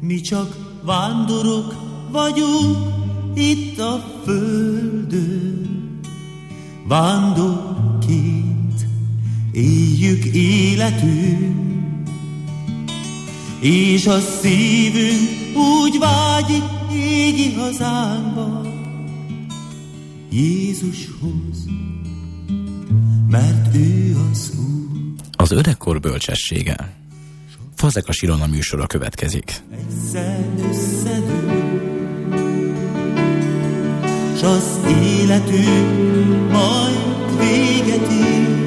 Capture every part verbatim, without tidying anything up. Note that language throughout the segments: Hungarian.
Mi csak vándorok vagyunk itt a földön, vándorként éljük életünk, és a szívünk úgy vágyik égi hazánkba, Jézushoz, mert ő az Úr. Az öregkor bölcsessége. Fazekas Ilona műsora következik. Egyszer összedől, s az életünk majd véget ér.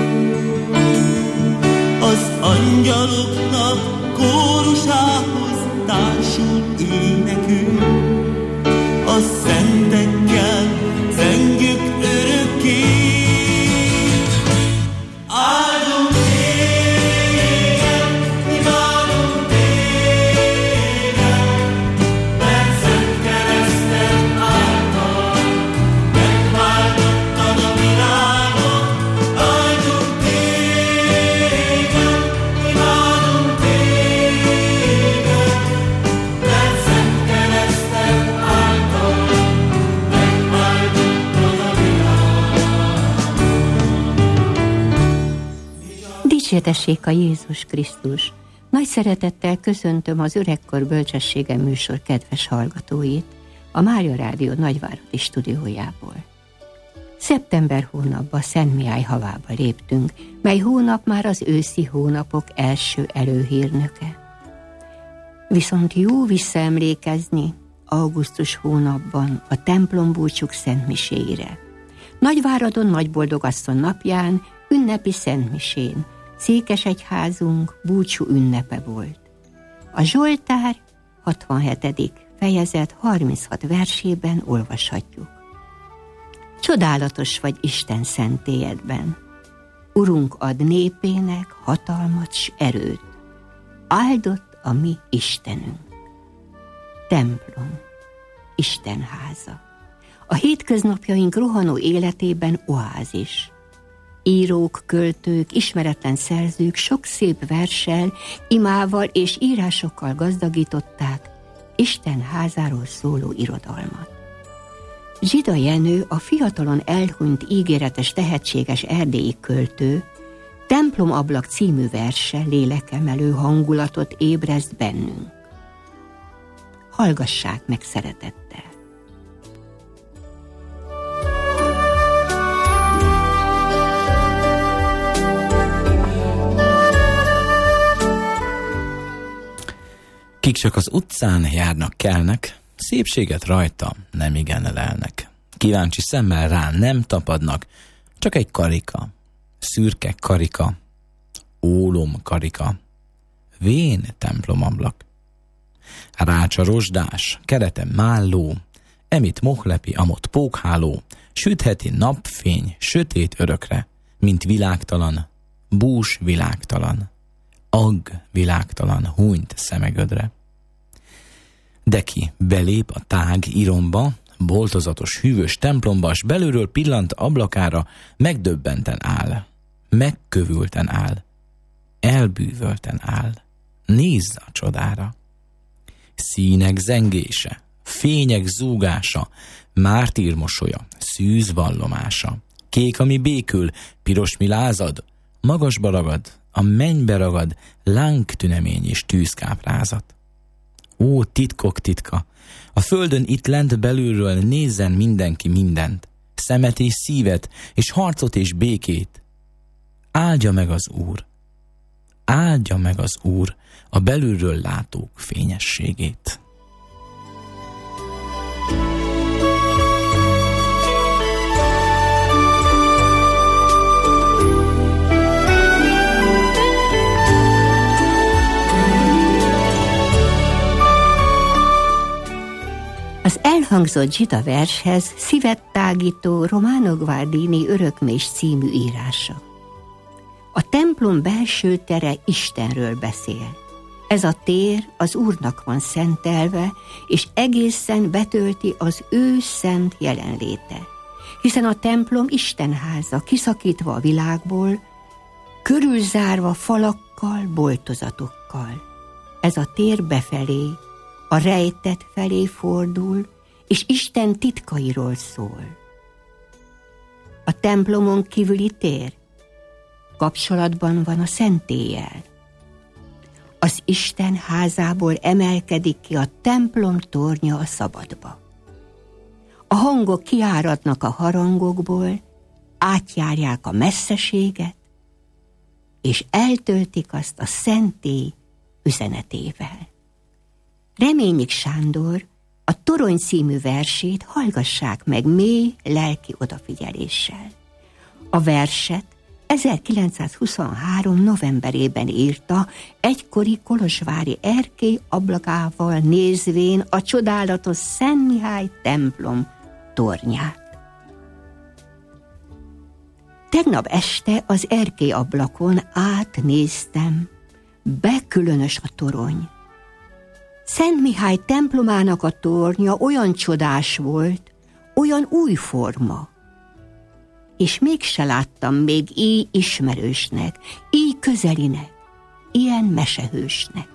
Az angyaloknak kórusához társul énekünk, a szentekkel zengjük örökké. Áldunk téged, imádunk téged, mert szent kereszted által megváltottad a világot. Áldunk téged, imádunk téged, mert szent kereszted által megváltottad a világot. Dicsértessék a Jézus Krisztus! Nagy szeretettel köszöntöm az Öregkor bölcsessége műsor kedves hallgatóit a Mária Rádió nagyváradi stúdiójából. Szeptember hónapban Szent Mihály havába léptünk, mely hónap már az őszi hónapok első előhírnöke. Viszont jó visszaemlékezni augusztus hónapban a templombúcsúk szentmiséire. Nagyváradon Nagyboldogasszony napján, ünnepi szentmisén székesegyházunk búcsú ünnepe volt. A Zsoltár hatvanhetedik fejezet harminchat versében olvashatjuk. Csodálatos vagy Isten szentélyedben. Urunk ad népének hatalmat s erőt. Áldott a mi Istenünk. Templom, Istenháza. A hétköznapjaink rohanó életében oázis. Írók, költők, ismeretlen szerzők sok szép verssel, imával és írásokkal gazdagították Isten házáról szóló irodalmat. Zsida Jenő, a fiatalon elhunyt ígéretes tehetséges erdélyi költő, Templomablak című verse lélekemelő hangulatot ébreszt bennünk. Hallgassák meg szeretettel! Kik csak az utcán járnak, kelnek, szépséget rajta nem igen lelnek. Kíváncsi szemmel rá nem tapadnak, csak egy karika, szürke karika, ólom karika, vén templomablak. Rácsa rozsdás, kerete málló, emit mohlepi, amott pókháló, sütheti napfény, sötét örökre, mint világtalan, bús világtalan, agg világtalan, hunyt szemegödre. De ki belép a tág iromba, boltozatos, hűvös templomba, s belülről pillant ablakára, megdöbbenten áll, megkövülten áll, elbűvölten áll. Nézz a csodára! Színek zengése, fények zúgása, mártír mosolya, szűz vallomása, kék, ami békül, piros, mi lázad, magasba ragad, a mennybe ragad, lángtünemény és tűzkáprázat. Ó, titkok titka! A földön itt lent belülről nézzen mindenki mindent, szemet és szívet, és harcot és békét. Áldja meg az Úr! Áldja meg az Úr a belülről látók fényességét! Az elhangzott Zsida vershez szívet tágító Romano Guardini Örökmés című írása. A templom belső tere Istenről beszél. Ez a tér az Úrnak van szentelve, és egészen betölti az ő szent jelenléte. Hiszen a templom Istenháza, kiszakítva a világból, körülzárva falakkal, boltozatokkal. Ez a tér befelé, a rejtett felé fordul, és Isten titkairól szól. A templomon kívüli tér kapcsolatban van a szentéllyel. Az Isten házából emelkedik ki a templom tornya a szabadba. A hangok kiáradnak a harangokból, átjárják a messzeséget, és eltöltik azt a szentély üzenetével. Reményik Sándor a Torony című versét hallgassák meg mély lelki odafigyeléssel. A verset ezerkilencszázhuszonhárom novemberében írta, egykori kolozsvári erkély ablakával nézvén a csodálatos Szent Mihály templom tornyát. Tegnap este az erkély ablakon átnéztem, bekülönös a torony. Szent Mihály templomának a tornya olyan csodás volt, olyan új forma, és mégse láttam még így ismerősnek, így közelinek, ilyen mesehősnek.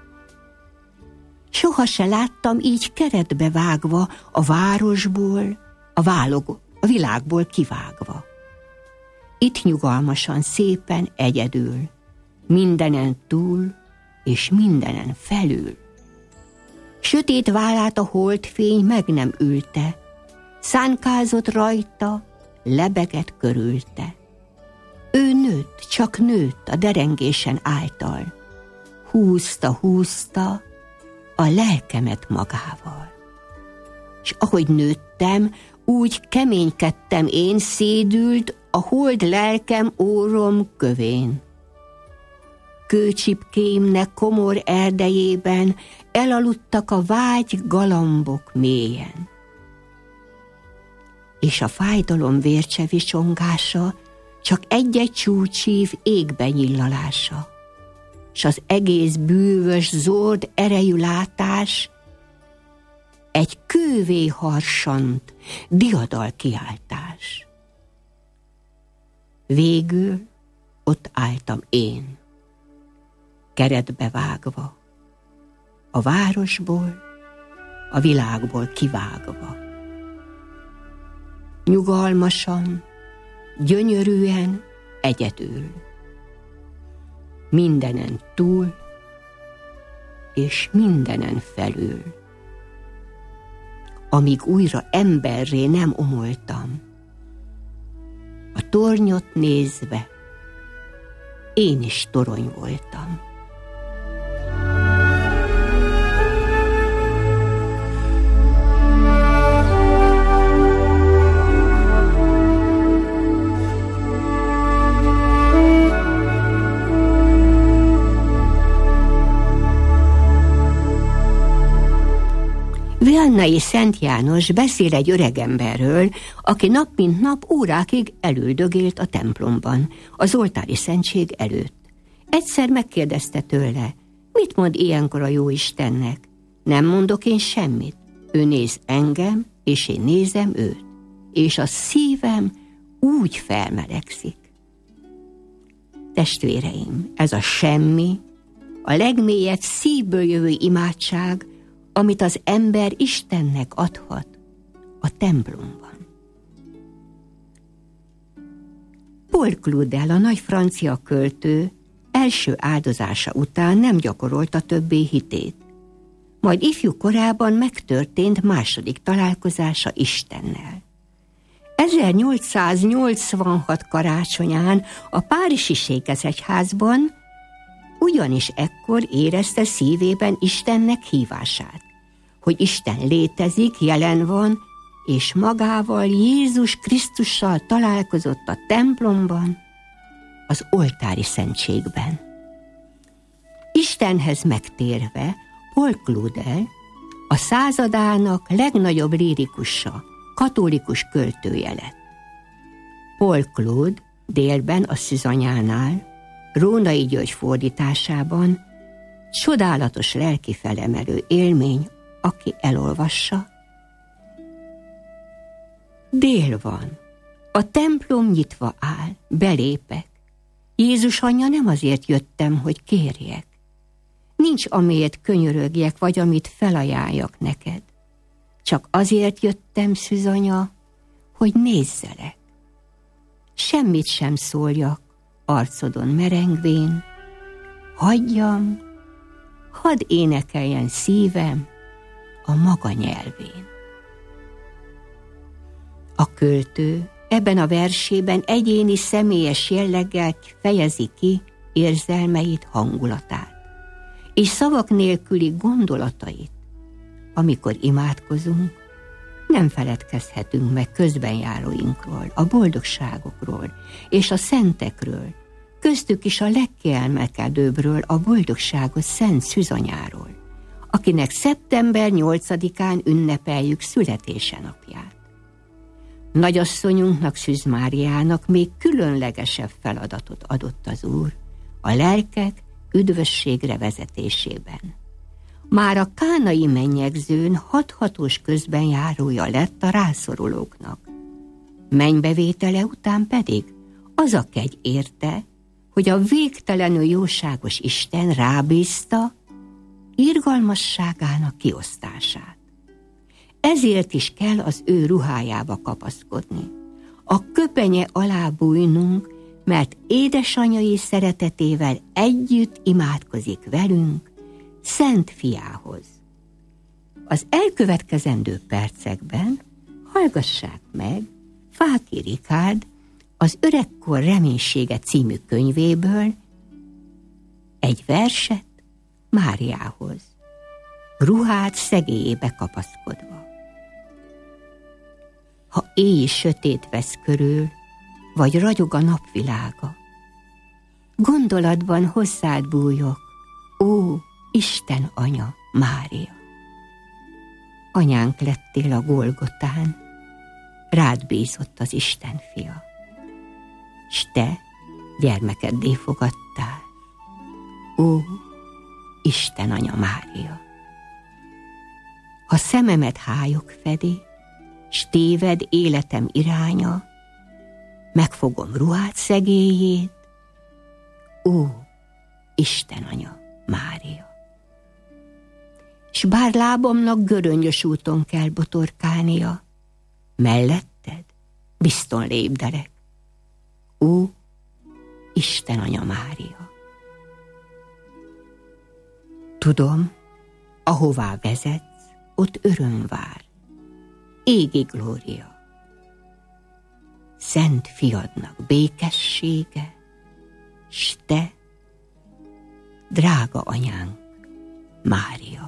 Soha se láttam így keretbe vágva, a városból, a, válog, a világból kivágva. Itt nyugalmasan, szépen egyedül, mindenen túl és mindenen felül. Sötét vállát a holdfény meg nem ülte, szánkázott rajta, lebegett körülte. Ő nőtt, csak nőtt a derengésen által, húzta, húzta a lelkemet magával. És ahogy nőttem, úgy keménykedtem én, szédült a hold lelkem órom kövén. Kőcsipkémnek komor erdejében elaludtak a vágy galambok mélyen. És a fájdalom vércsevi csongása csak egy-egy csúcsív égbe nyillalása, s az egész bűvös, zord erejű látás egy kővé harsant, diadal kiáltás. Végül ott álltam én, keretbe vágva, a városból, a világból kivágva. Nyugalmasan, gyönyörűen, egyedül. Mindenen túl, és mindenen felül. Amíg újra emberré nem omoltam, a tornyot nézve, én is torony voltam. Viannai Szent János beszél egy öregemberről, aki nap mint nap órákig elüldögélt a templomban, az oltári szentség előtt. Egyszer megkérdezte tőle, mit mond ilyenkor a Jóistennek? Nem mondok én semmit. Ő néz engem, és én nézem őt. És a szívem úgy felmelegszik. Testvéreim, ez a semmi, a legmélyebb szívből jövő imádság, amit az ember Istennek adhat a templomban. Paul Claudel, a nagy francia költő, első áldozása után nem gyakorolta többé hitét. Majd ifjú korában megtörtént második találkozása Istennel. ezernyolcszáznyolcvanhat karácsonyán a párizsi székesegyházban ugyanis ekkor érezte szívében Istennek hívását, hogy Isten létezik, jelen van, és magával, Jézus Krisztussal találkozott a templomban, az oltári szentségben. Istenhez megtérve Paul Claudel a századának legnagyobb lírikusa, katolikus költője lett. Paul Claude délben a Szűzanyánál, Rónai György fordításában csodálatos lelki felemelő élmény, aki elolvassa. Dél van, a templom nyitva áll, belépek. Jézus anyja, nem azért jöttem, hogy kérjek. Nincs amiért könyörögjek, vagy amit felajánljak neked. Csak azért jöttem, szűzanya, hogy nézzelek. Semmit sem szóljak, arcodon merengvén, hagyjam, hadd énekeljen szívem a maga nyelvén. A költő ebben a versében egyéni személyes jelleggel fejezi ki érzelmeit, hangulatát, és szavak nélküli gondolatait. Amikor imádkozunk, nem feledkezhetünk meg közbenjáróinkról, a boldogságokról és a szentekről, köztük is a legkiemelkedőbbről, a boldogságos Szent Szűzanyáról, akinek szeptember nyolcadikán ünnepeljük születése napját. Nagyasszonyunknak, Szűz Máriának még különlegesebb feladatot adott az Úr a lelkek üdvösségre vezetésében. Már a kánai mennyegzőn hathatós közbenjárója lett a rászorulóknak. Mennybevétele után pedig az a kegy érte, hogy a végtelenül jóságos Isten rábízta irgalmasságának kiosztását. Ezért is kell az ő ruhájába kapaszkodni, a köpenye alá bújnunk, mert édesanyai szeretetével együtt imádkozik velünk, Szent Fiához. Az elkövetkezendő percekben hallgassák meg Fáki Rikárd az Öregkor reménysége című könyvéből egy verset Máriához, ruhát szegélyébe kapaszkodva. Ha éj sötét vesz körül, vagy ragyog a napvilága, gondolatban hozzád bújok, ó, Isten anya, Mária. Anyánk lettél a Golgotán, rád bízott az Isten fia, s te gyermekeddé fogadtál, ó, Isten anya, Mária. Ha szememet hályok fedi, s téved életem iránya, megfogom ruhát szegélyét, ó, Isten anya, Mária. S bár lábamnak göröngyös úton kell botorkálnia, melletted bizton lépdelek, ó, Isten anya, Mária. Tudom, ahová vezetsz, ott öröm vár, égi glória. Szent fiadnak békessége, s te, drága anyánk, Mária.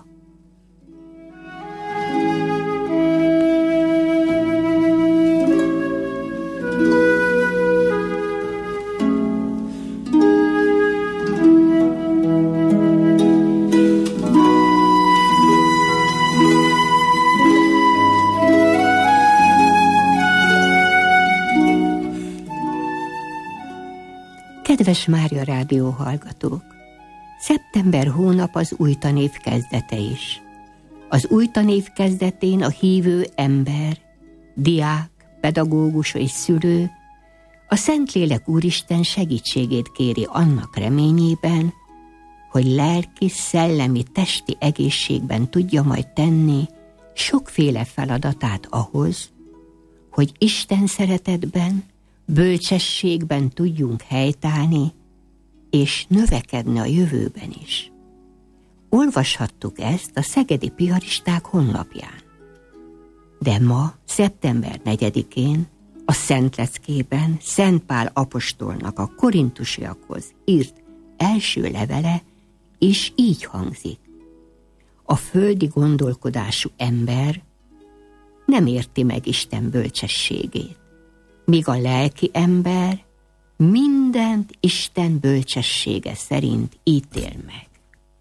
Kedves Mária Rádió hallgatók! Szeptember hónap az új tanév kezdete is. Az új tanév kezdetén a hívő ember, diák, pedagógus és szülő a Szentlélek Úristen segítségét kéri annak reményében, hogy lelki, szellemi, testi egészségben tudja majd tenni sokféle feladatát ahhoz, hogy Isten szeretetben, bölcsességben tudjunk helytállni, és növekedni a jövőben is. Olvashattuk ezt a Szegedi Piaristák honlapján. De ma, szeptember negyedikén, a Szentleckében Szent Pál apostolnak a korintusiakhoz írt első levele is így hangzik. A földi gondolkodású ember nem érti meg Isten bölcsességét, míg a lelki ember mindent Isten bölcsessége szerint ítél meg.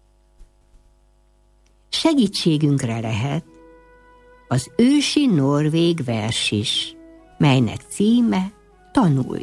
Segítségünkre lehet az ősi norvég vers is, melynek címe Tanulj.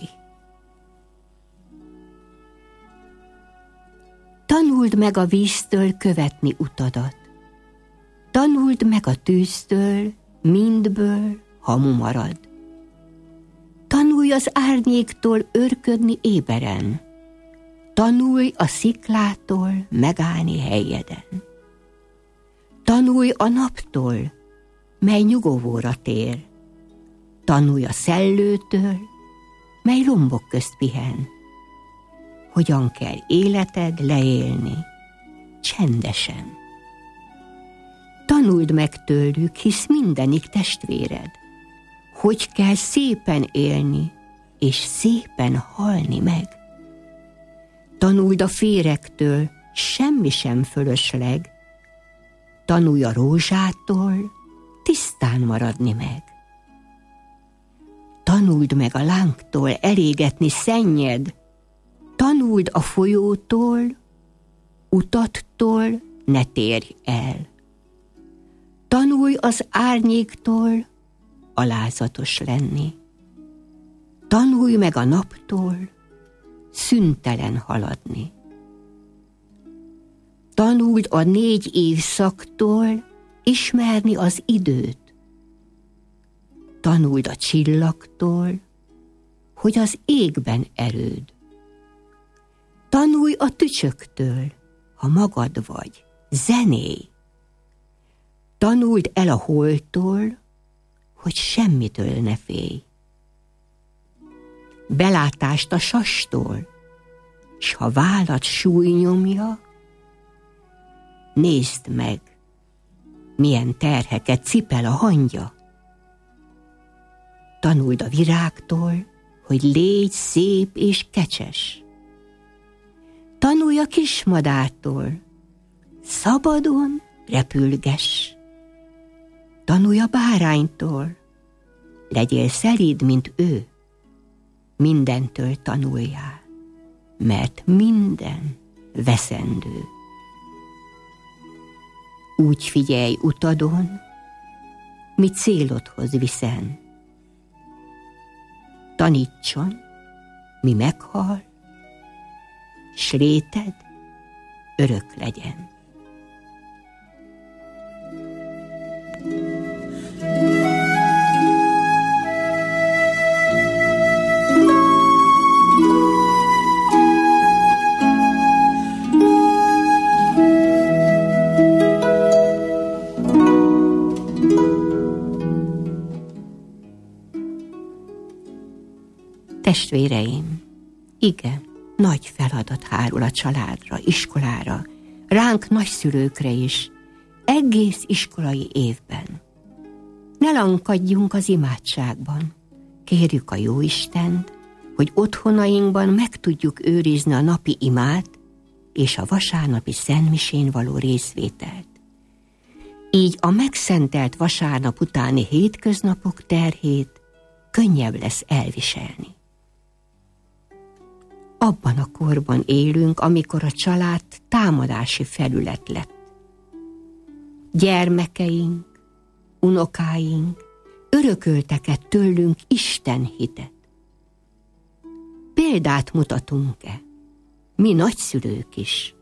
Tanuld meg a víztől követni utadat. Tanuld meg a tűztől, mindből hamu marad. Tanulj az árnyéktól őrködni éberen. Tanulj a sziklától megállni helyeden. Tanulj a naptól, mely nyugovóra tér. Tanulj a szellőtől, mely lombok közt pihen. Hogyan kell életed leélni, csendesen. Tanuld meg tőlük, hisz mindenik testvéred. Hogy kell szépen élni, és szépen halni meg. Tanuld a férektől, semmi sem fölösleg. Tanulj a rózsától, tisztán maradni meg. Tanuld meg a lángtól elégetni szennyed. Tanuld a folyótól, utattól ne térj el. Tanulj az árnyéktól alázatos lenni. Tanulj meg a naptól szüntelen haladni. Tanuld a négy évszaktól ismerni az időt. Tanuld a csillagtól, hogy az égben erőd. Tanulj a tücsöktől, ha magad vagy, zenélj. Tanuld el a holdtól, hogy semmitől ne félj. Belátást a sastól, s ha vállad súly nyomja, nézd meg, milyen terheket cipel a hangya. Tanuld a virágtól, hogy légy szép és kecses. Tanulj a kismadártól, szabadon repülgess. Tanulj a báránytól, legyél szelíd, mint ő. Mindentől tanuljál, mert minden veszendő. Úgy figyelj utadon, mi célodhoz viszen. Tanítson, mi meghal, s léted örök legyen. Testvéreim, igen, nagy feladat hárul a családra, iskolára, ránk nagyszülőkre is, egész iskolai évben. Ne lankadjunk az imádságban, kérjük a Jóistent, hogy otthonainkban meg tudjuk őrizni a napi imát és a vasárnapi szentmisén való részvételt. Így a megszentelt vasárnap utáni hétköznapok terhét könnyebb lesz elviselni. Abban a korban élünk, amikor a család támadási felület lett. Gyermekeink, unokáink örököltek-e tőlünk Isten hitet? Példát mutatunk-e? Mi nagyszülők is.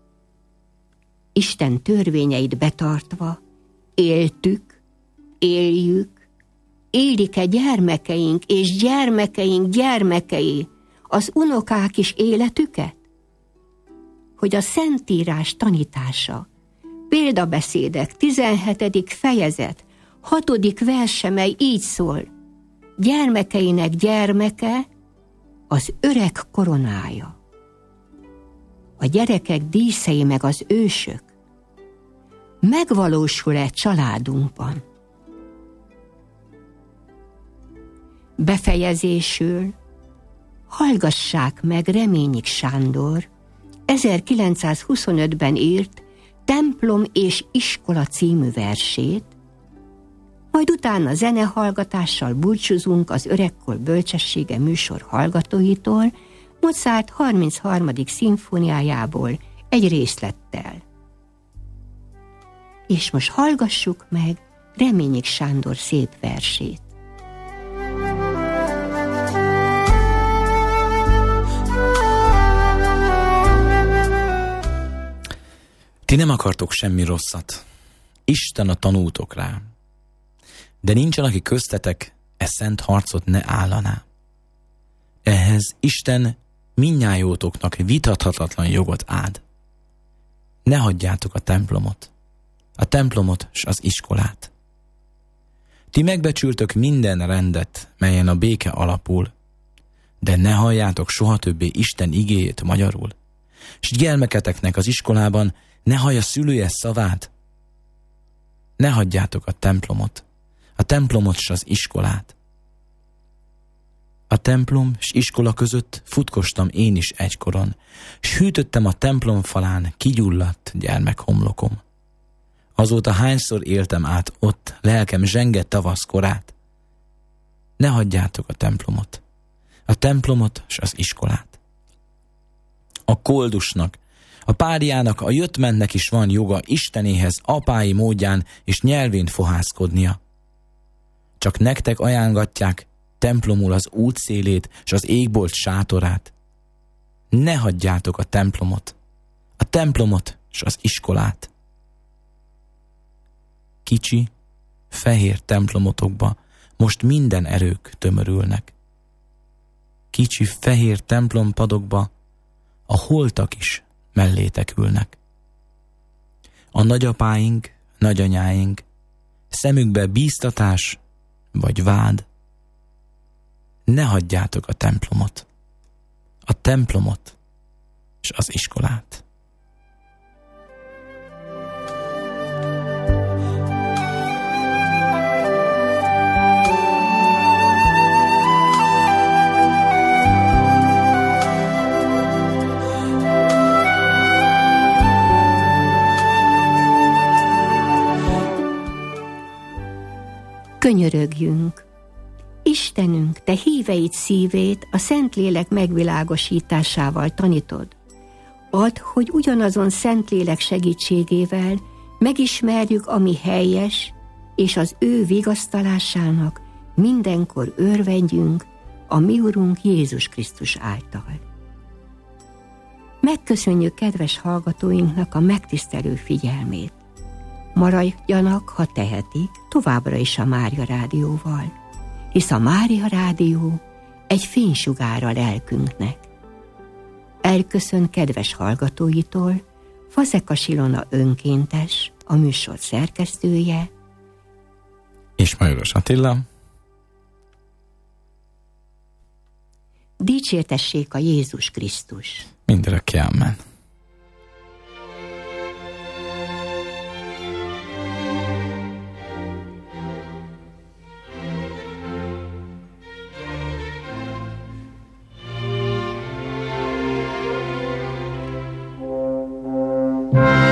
Isten törvényeit betartva éltük, éljük, élik-e gyermekeink és gyermekeink gyermekei, az unokák is életüket? Hogy a Szentírás tanítása, példabeszédek, tizenhetedik fejezet, hatodik verse, mely így szól: gyermekeinek gyermeke az öreg koronája. A gyerekek díszei meg az ősök. Megvalósul-e családunkban? Befejezésül hallgassák meg Reményik Sándor ezerkilencszázhuszonötben írt Templom és iskola című versét, majd utána zenehallgatással búcsúzunk az Öregkor bölcsessége műsor hallgatóitól, Mozart harmincharmadik szimfóniájából egy részlettel. És most hallgassuk meg Reményik Sándor szép versét. Ti nem akartok semmi rosszat. Isten a tanultok rá. De nincsen, aki köztetek e szent harcot ne állaná. Ehhez Isten mindnyájótoknak vitathatatlan jogot áld. Ne hagyjátok a templomot, a templomot s az iskolát. Ti megbecsültök minden rendet, melyen a béke alapul, de ne halljátok soha többé Isten igéjét magyarul, s gyermeketeknek az iskolában ne hallja szülője szavát. Ne hagyjátok a templomot, a templomot s az iskolát. A templom s iskola között futkostam én is egykoron, s hűtöttem a templom falán kigyulladt gyermekhomlokom. Azóta hányszor éltem át ott, lelkem zsenge tavasz korát. Ne hagyjátok a templomot, a templomot s az iskolát. A koldusnak, a párjának, a jöttmennek is van joga Istenéhez apái módján és nyelvén fohászkodnia. Csak nektek ajánlatják templomul az útszélét s az égbolt sátorát. Ne hagyjátok a templomot, a templomot s az iskolát. Kicsi, fehér templomotokba most minden erők tömörülnek. Kicsi, fehér templompadokba a holtak is mellétek ülnek. A nagyapáink, nagyanyáink szemükbe bíztatás vagy vád. Ne hagyjátok a templomot, a templomot és az iskolát. Könyörögjünk! Istenünk, te híveid szívét a Szentlélek megvilágosításával tanítod. Add, hogy ugyanazon Szentlélek segítségével megismerjük, ami helyes, és az ő vigasztalásának mindenkor örvendjünk a mi Urunk Jézus Krisztus által. Megköszönjük kedves hallgatóinknak a megtisztelő figyelmét. Maradjanak, ha tehetik, továbbra is a Mária Rádióval, hisz a Mária Rádió egy fénysugár a lelkünknek. Elköszön kedves hallgatóitól Fazekas Ilona önkéntes, a műsor szerkesztője, és Majoros Attila. Dicsértessék a Jézus Krisztus! Mindörökké, amen. Thank you.